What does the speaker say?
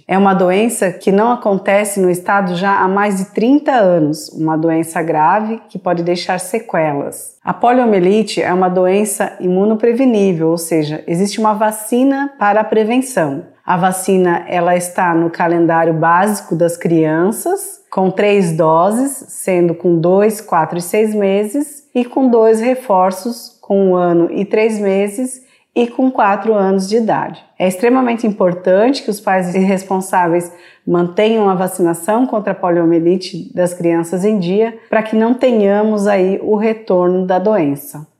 é uma doença que não acontece no estado já há mais de 30 anos, uma doença grave que pode deixar sequelas. A poliomielite é uma doença imunoprevenível, ou seja, existe uma vacina para a prevenção. A vacina ela está no calendário básico das crianças, com 3 doses, sendo com 2, 4 e 6 meses, e com 2 reforços, com 1 ano e 3 meses, e com 4 anos de idade. É extremamente importante que os pais responsáveis mantenham a vacinação contra a poliomielite das crianças em dia, para que não tenhamos aí o retorno da doença.